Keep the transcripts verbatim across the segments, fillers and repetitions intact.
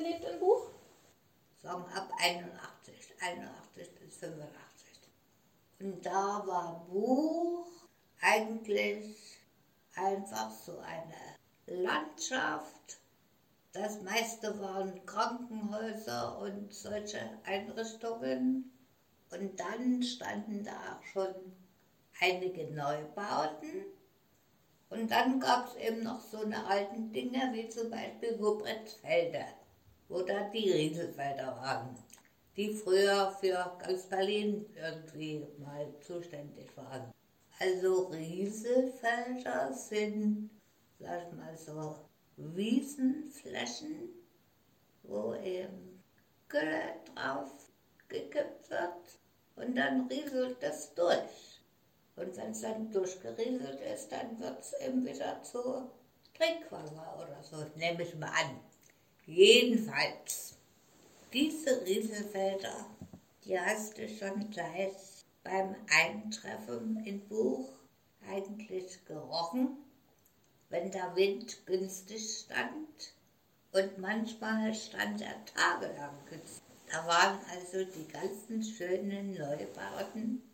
gelebt in Buch? Sagen ab einundachtzig, einundachtzig bis fünfundachtzig. Und da war Buch eigentlich einfach so eine Landschaft. Das meiste waren Krankenhäuser und solche Einrichtungen. Und dann standen da auch schon einige Neubauten. Und dann gab es eben noch so eine alten Dinge, wie zum Beispiel Hubretzfelder, wo da die Rieselfelder waren, die früher für ganz Berlin irgendwie mal zuständig waren. Also Rieselfelder sind, sag ich mal so, Wiesenflächen, wo eben Gülle drauf gekippt wird und dann rieselt das durch. Und wenn es dann durchgerieselt ist, dann wird es eben wieder zu Trinkwasser oder so, nehme ich mal an. Jedenfalls, diese Rieselfelder, die hast du schon gleich beim Eintreffen in Buch eigentlich gerochen, wenn der Wind günstig stand. Und manchmal stand er tagelang günstig. Da waren also die ganzen schönen Neubauten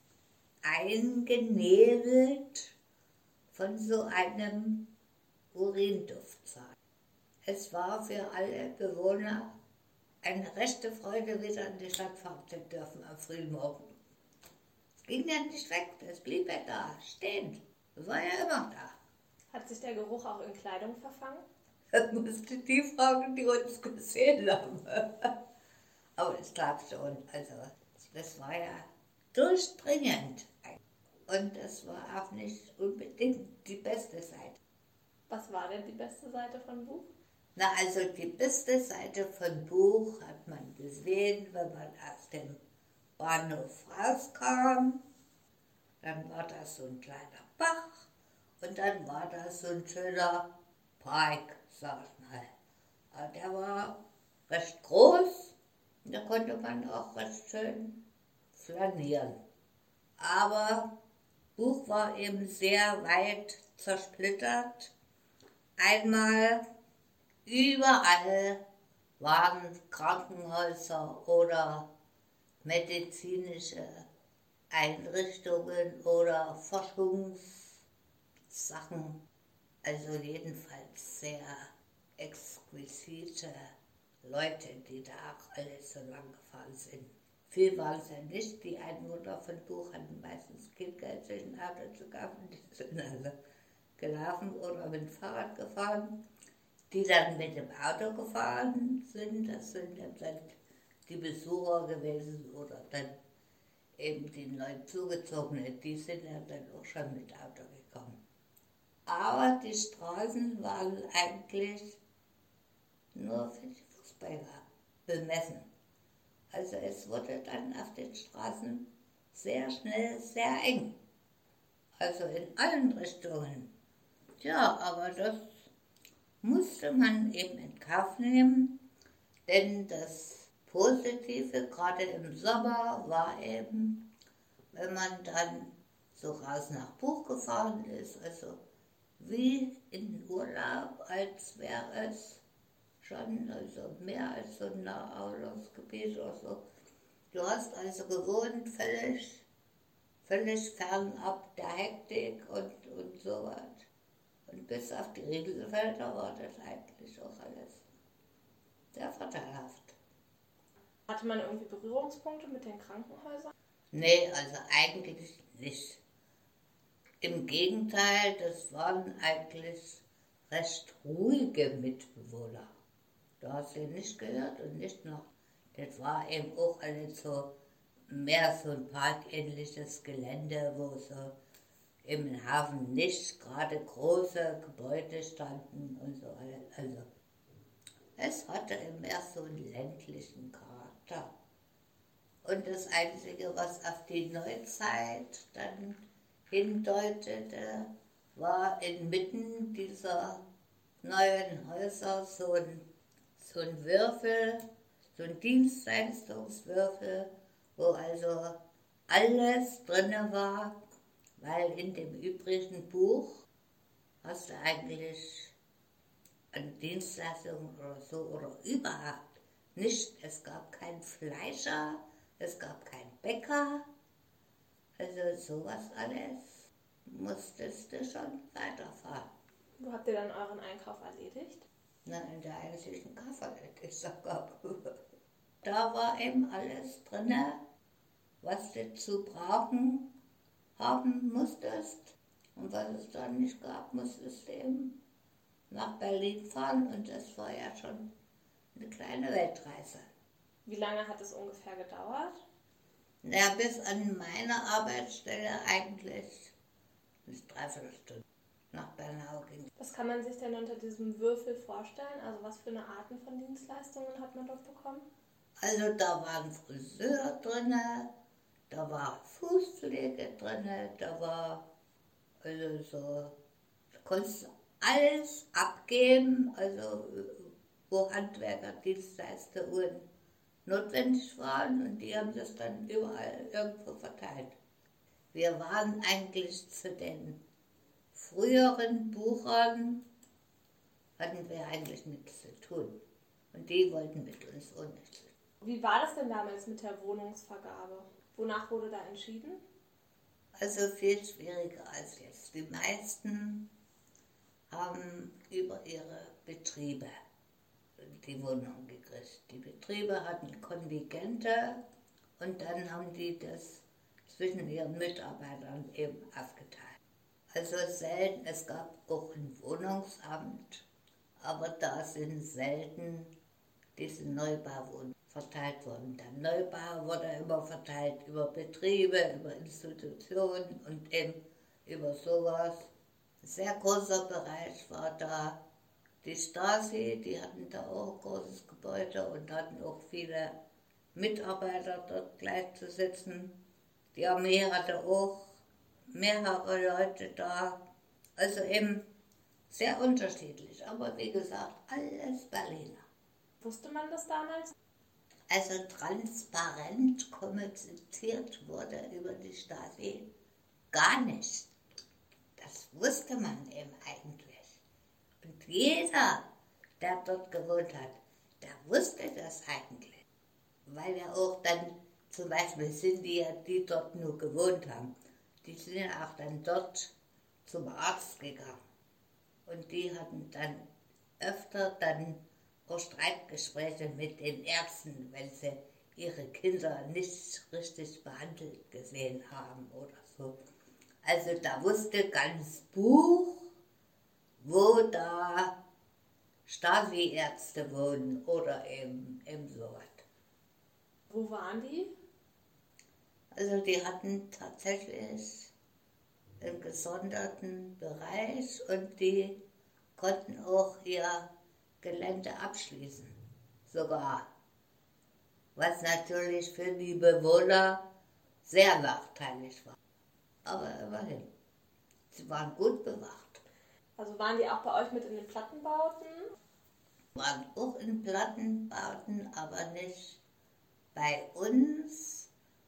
eingenebelt von so einem Urinduftsaal. Es war für alle Bewohner eine rechte Freude, wieder in die Stadt fahren zu dürfen am frühen Morgen. Es ging ja nicht weg, es blieb ja da, stehen. Es war ja immer da. Hat sich der Geruch auch in Kleidung verfangen? Das musste die fragen, die uns gesehen haben. Aber ich glaube schon, also das war ja durchdringend. Und das war auch nicht unbedingt die beste Seite. Was war denn die beste Seite von Buch? Na, also die beste Seite von Buch hat man gesehen, wenn man aus dem Bahnhof rauskam. Dann war das so ein kleiner Bach und dann war das so ein schöner Park, sag ich mal. Aber der war recht groß und da konnte man auch recht schön flanieren. Aber Buch war eben sehr weit zersplittert. Einmal überall waren Krankenhäuser oder medizinische Einrichtungen oder Forschungssachen. Also jedenfalls sehr exquisite Leute, die da auch alle so lang gefahren sind. Viel waren es ja nicht. Die Einwohner von Buch hatten meistens kein Geld, sich ein Auto zu kaufen. Die sind alle gelaufen oder mit dem Fahrrad gefahren. Die dann mit dem Auto gefahren sind, das sind dann die Besucher gewesen oder dann eben die neu zugezogenen, die sind ja dann auch schon mit Auto gekommen. Aber die Straßen waren eigentlich nur für die Fußballer bemessen. Also es wurde dann auf den Straßen sehr schnell sehr eng. Also in allen Richtungen. Ja, aber das musste man eben in Kauf nehmen, denn das Positive, gerade im Sommer, war eben, wenn man dann so raus nach Buch gefahren ist, also wie in Urlaub, als wäre es schon also mehr als so ein Naherholungsgebiet oder so. Du hast also gewohnt, völlig, völlig fernab der Hektik und, und sowas. Und bis auf die Rieselfelder war das eigentlich auch alles sehr vorteilhaft. Hatte man irgendwie Berührungspunkte mit den Krankenhäusern? Nee, also eigentlich nicht. Im Gegenteil, das waren eigentlich recht ruhige Mitbewohner. Du hast sie nicht gehört und nicht noch. Das war eben auch alles so mehr so ein parkähnliches Gelände, wo so im Hafen nicht gerade große Gebäude standen und so. Also es hatte mehr so einen ländlichen Charakter. Und das Einzige, was auf die Neuzeit dann hindeutete, war inmitten dieser neuen Häuser so ein, so ein Würfel, so ein Dienstleistungswürfel, wo also alles drin war, weil in dem übrigen Buch hast du eigentlich an Dienstleistungen oder so oder überhaupt nicht. Es gab keinen Fleischer, es gab keinen Bäcker. Also sowas alles musstest du schon weiterfahren. Wo habt ihr dann euren Einkauf erledigt? Na, in der einzigen Kaffee, die es da gab. Da war eben alles drin, was du zu brauchen haben musstest. Und was es dann nicht gab, musstest du eben nach Berlin fahren. Und das war ja schon eine kleine Weltreise. Wie lange hat es ungefähr gedauert? Ja, bis an meine Arbeitsstelle eigentlich bis dreiviertel Stunde nach Bernau ging. Was kann man sich denn unter diesem Würfel vorstellen? Also was für eine Arten von Dienstleistungen hat man dort bekommen? Also da war ein Friseur drin, da war Fußpflege drin, da war also so, du konntest alles abgeben, also wo Handwerkerdienstleistungen notwendig waren und die haben das dann überall irgendwo verteilt. Wir waren eigentlich zu den früheren Buchern, hatten wir eigentlich nichts zu tun und die wollten mit uns auch nichts zu tun. Wie war das denn damals mit der Wohnungsvergabe? Wonach wurde da entschieden? Also viel schwieriger als jetzt. Die meisten haben über ihre Betriebe die Wohnung gekriegt. Die Betriebe hatten Kontingente und dann haben die das zwischen ihren Mitarbeitern eben aufgeteilt. Also selten, es gab auch ein Wohnungsamt, aber da sind selten diese Neubauwohnungen verteilt worden. Der Neubau wurde immer verteilt über Betriebe, über Institutionen und eben über sowas. Ein sehr großer Bereich war da die Stasi, die hatten da auch ein großes Gebäude und hatten auch viele Mitarbeiter dort gleich zu sitzen. Die Armee hatte auch mehrere Leute da, also eben sehr unterschiedlich, aber wie gesagt, alles Berliner. Wusste man das damals? Also transparent kommuniziert wurde über die Stasi gar nicht. Das wusste man eben eigentlich. Und jeder, der dort gewohnt hat, der wusste das eigentlich. Weil ja auch dann, zum Beispiel sind die ja, die dort nur gewohnt haben, die sind ja auch dann dort zum Arzt gegangen. Und die hatten dann öfter dann auch Streitgespräche mit den Ärzten, wenn sie ihre Kinder nicht richtig behandelt gesehen haben oder so. Also da wusste ganz Buch, wo da Stasi-Ärzte wohnen oder eben, eben sowas. Wo waren die? Also die hatten tatsächlich einen gesonderten Bereich und die konnten auch ihr Gelände abschließen, sogar. Was natürlich für die Bewohner sehr nachteilig war. Aber immerhin, sie waren gut bewacht. Also waren die auch bei euch mit in den Plattenbauten? Waren auch in Plattenbauten, aber nicht bei uns,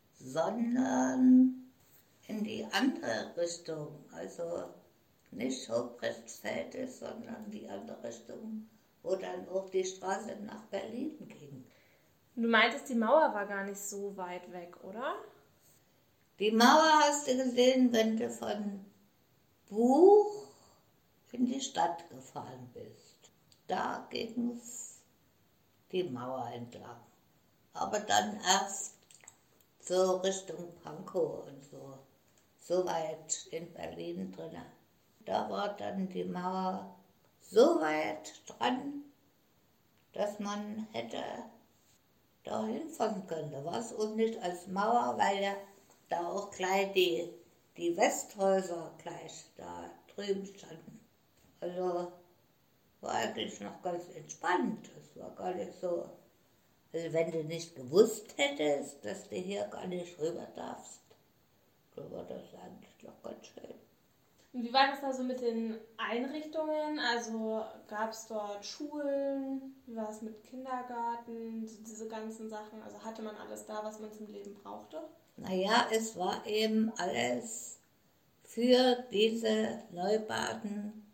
sondern in die andere Richtung. Also nicht Hobrechtsfelde, sondern die andere Richtung, wo dann auch die Straße nach Berlin ging. Du meintest, die Mauer war gar nicht so weit weg, oder? Die Mauer hast du gesehen, wenn du von Buch in die Stadt gefahren bist. Da ging es die Mauer entlang. Aber dann erst so Richtung Pankow und so, so weit in Berlin drin. Da war dann die Mauer so weit dran, dass man hätte da hinfahren können. Da war es auch nicht als Mauer, weil ja da auch gleich die, die Westhäuser gleich da drüben standen. Also war eigentlich noch ganz entspannt. Es war gar nicht so, also wenn du nicht gewusst hättest, dass du hier gar nicht rüber darfst, dann war das eigentlich noch ganz schön. Und wie war das da so mit den Einrichtungen? Also gab es dort Schulen? Wie war es mit Kindergarten? Diese ganzen Sachen? Also hatte man alles da, was man zum Leben brauchte? Naja, es war eben alles für diese Neubauten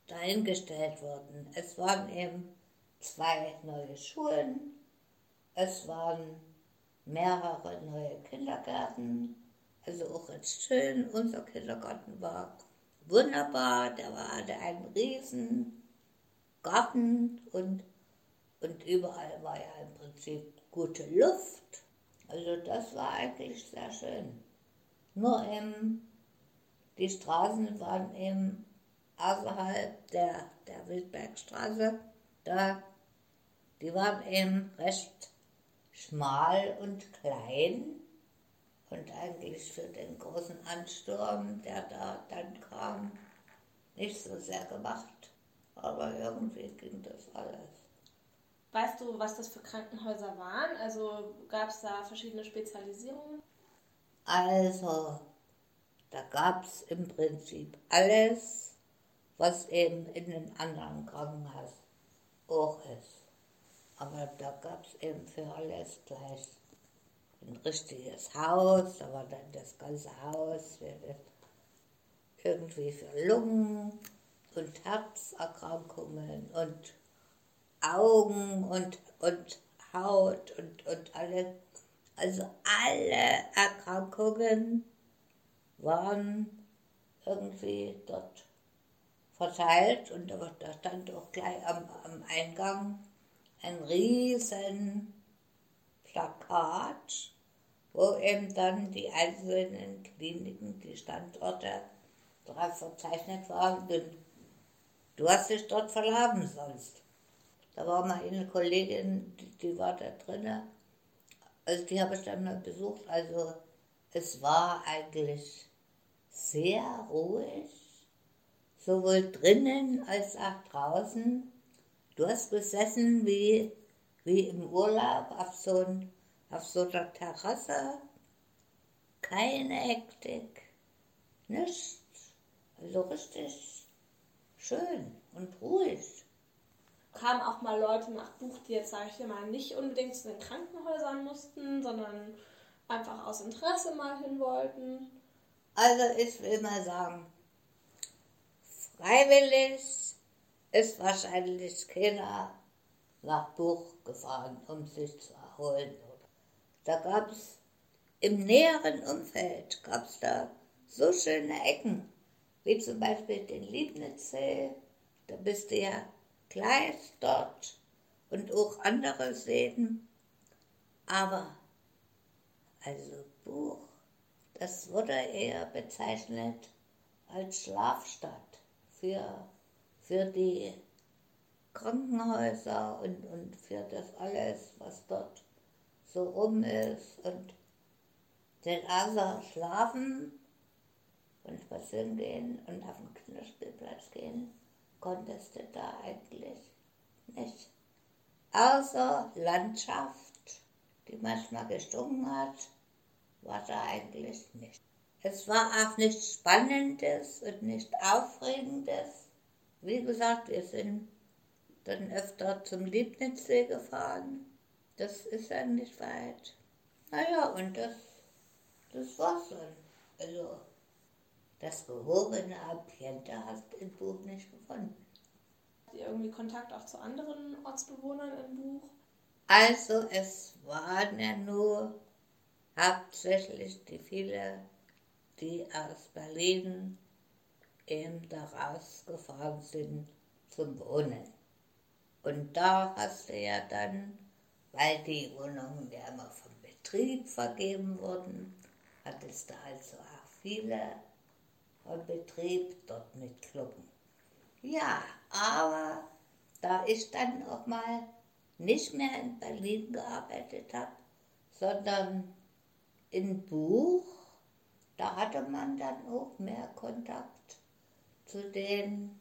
dahingestellt wurden. Es waren eben zwei neue Schulen, es waren mehrere neue Kindergärten, also auch jetzt schön. Unser Kindergarten war wunderbar, der war, hatte einen riesen Garten und, und überall war ja im Prinzip gute Luft. Also das war eigentlich sehr schön. Nur eben, die Straßen waren eben außerhalb der, der Wildbergstraße, da, die waren eben recht schmal und klein und eigentlich für den großen Ansturm, der da dann kam, nicht so sehr gemacht. Aber irgendwie ging das alles. Weißt du, was das für Krankenhäuser waren? Also gab es da verschiedene Spezialisierungen? Also, da gab es im Prinzip alles, was eben in einem anderen Krankenhaus auch ist. Aber da gab es eben für alles gleich ein richtiges Haus, da war dann das ganze Haus für, irgendwie für Lungen und Herzerkrankungen und Augen und, und Haut und, und alles. Also alle Erkrankungen waren irgendwie dort verteilt und da stand auch gleich am, am Eingang ein riesen Plakat, wo eben dann die einzelnen Kliniken, die Standorte drauf verzeichnet waren. Und du hast dich dort verlaufen sonst. Da war mal eine Kollegin, die, die war da drin, also die habe ich dann mal besucht. Also es war eigentlich sehr ruhig, sowohl drinnen als auch draußen. Du hast gesessen wie, wie im Urlaub auf so, ein, auf so einer Terrasse. Keine Hektik, nichts. Also richtig schön und ruhig. Kamen auch mal Leute nach Buch, die jetzt, sage ich mal, nicht unbedingt zu den Krankenhäusern mussten, sondern einfach aus Interesse mal hin wollten? Also ich will mal sagen, freiwillig ist wahrscheinlich keiner nach Buch gefahren, um sich zu erholen. Da gab es im näheren Umfeld, gab es da so schöne Ecken, wie zum Beispiel den Liebnitzsee, da bist du ja gleich dort und auch andere Seen. Aber, also Buch, das wurde eher bezeichnet als Schlafstadt für, für die Krankenhäuser und, und für das alles, was dort so rum ist. Und den außer schlafen und spazieren gehen und auf den Kinderspielplatz gehen, konntest du da eigentlich nicht. Außer Landschaft, die manchmal gestunken hat, war da eigentlich nicht. Es war auch nichts Spannendes und nicht Aufregendes. Wie gesagt, wir sind dann öfter zum Liebnitzsee gefahren. Das ist ja nicht weit. Naja, und das, das war's dann. Also, das gehobene Ambiente hast du im Buch nicht gefunden. Habt ihr irgendwie Kontakt auch zu anderen Ortsbewohnern im Buch? Also, es waren ja nur hauptsächlich die viele, die aus Berlin eben da rausgefahren sind zum Wohnen. Und da hast du ja dann, weil die Wohnungen ja immer vom Betrieb vergeben wurden, hattest du also auch viele vom Betrieb dort mit Clubben. Ja, aber da ich dann auch mal nicht mehr in Berlin gearbeitet habe, sondern in Buch, da hatte man dann auch mehr Kontakt zu den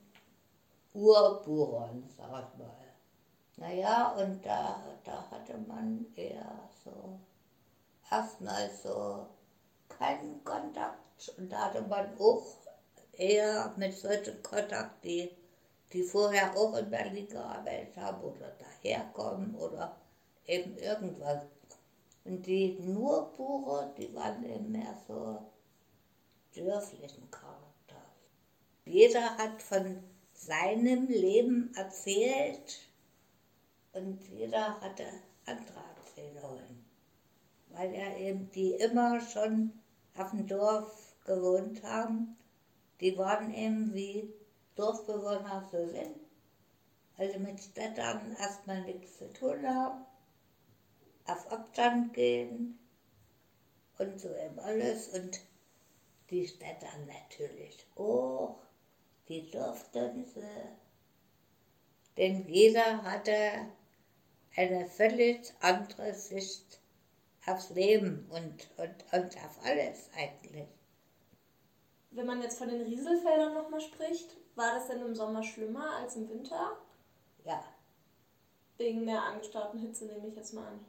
Urbuchern, sag ich mal. Naja, und da, da hatte man eher so, erstmal so keinen Kontakt. Und da hatte man auch eher mit solchen Kontakt, die, die vorher auch in Berlin gearbeitet haben oder daherkommen oder eben irgendwas. Und die nur Bucher, die waren eben mehr so dörflichen Charakter. Jeder hat von seinem Leben erzählt und jeder hatte andere Erzählungen, weil er eben die immer schon auf dem Dorf gewohnt haben. Die waren eben wie Dorfbewohner so sind, also mit Städtern erstmal nichts zu tun haben, auf Abstand gehen und so eben alles. Und die Städter natürlich auch, die durften sie, denn jeder hatte eine völlig andere Sicht aufs Leben und, und, und auf alles eigentlich. Wenn man jetzt von den Rieselfeldern nochmal spricht, war das denn im Sommer schlimmer als im Winter? Ja. Wegen der angestauten Hitze nehme ich jetzt mal an.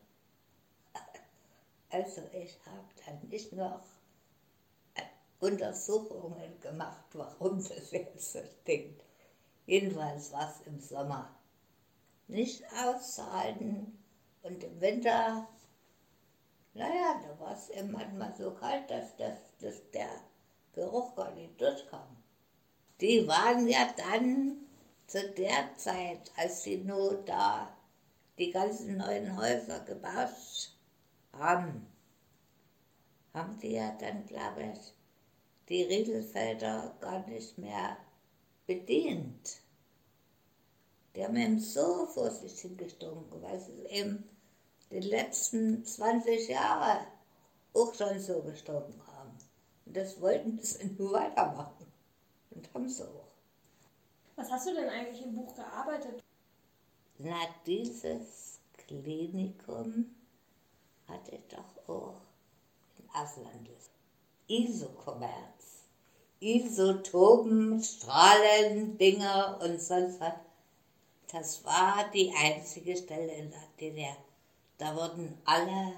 Also ich habe dann nicht noch Untersuchungen gemacht, warum das jetzt so stinkt. Jedenfalls war es im Sommer nicht auszuhalten und im Winter, naja, da war es eben manchmal so kalt, dass, das, dass der Geruch gar nicht durchkam. Die waren ja dann zu der Zeit, als sie nur da die ganzen neuen Häuser gebaut haben, haben die ja dann, glaube ich, die Rieselfelder gar nicht mehr bedient. Die haben eben so vor sich hingestunken, weil sie eben die letzten zwanzig Jahre auch schon so gestunken haben. Und das wollten sie nur weitermachen. Und haben sie auch. Was hast du denn eigentlich im Buch gearbeitet? Na, dieses Klinikum hatte ich doch auch in Ausland. Isokommerz. Isotopen, Strahlen, Dinger und sonst was. Das war die einzige Stelle in der D D R. Da wurden alle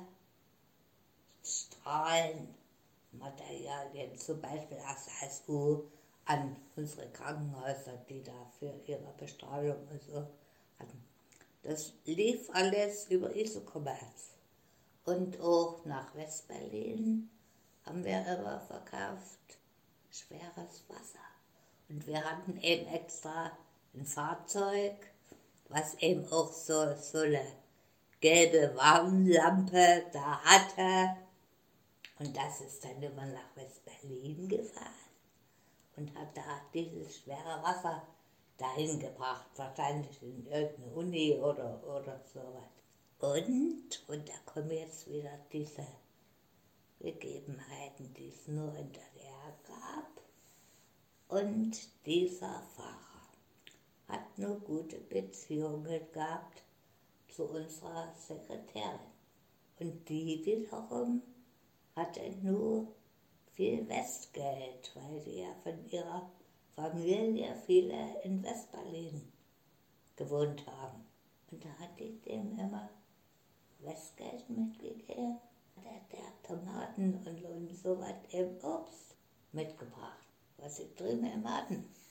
Strahlenmaterialien, zum Beispiel aus der S U, an unsere Krankenhäuser, die da für ihre Bestrahlung und so hatten. Das lief alles über Isokommerz. Und auch nach Westberlin haben wir immer verkauft schweres Wasser. Und wir hatten eben extra ein Fahrzeug, was eben auch so, so eine gelbe Warnlampe da hatte. Und das ist dann immer nach Westberlin gefahren und hat da dieses schwere Wasser dahin gebracht, wahrscheinlich in irgendeine Uni oder, oder sowas. Und, und da kommen jetzt wieder diese Begebenheiten, die es nur in der D D R gab. Und dieser Pfarrer hat nur gute Beziehungen gehabt zu unserer Sekretärin. Und die wiederum hatte nur viel Westgeld, weil sie ja von ihrer Familie viele in Westberlin gewohnt haben. Und da hat die dem immer Westgeld mitgegeben. Der, der Tomaten und, und so was, eben Obst mitgebracht, was sie drüben im hatten.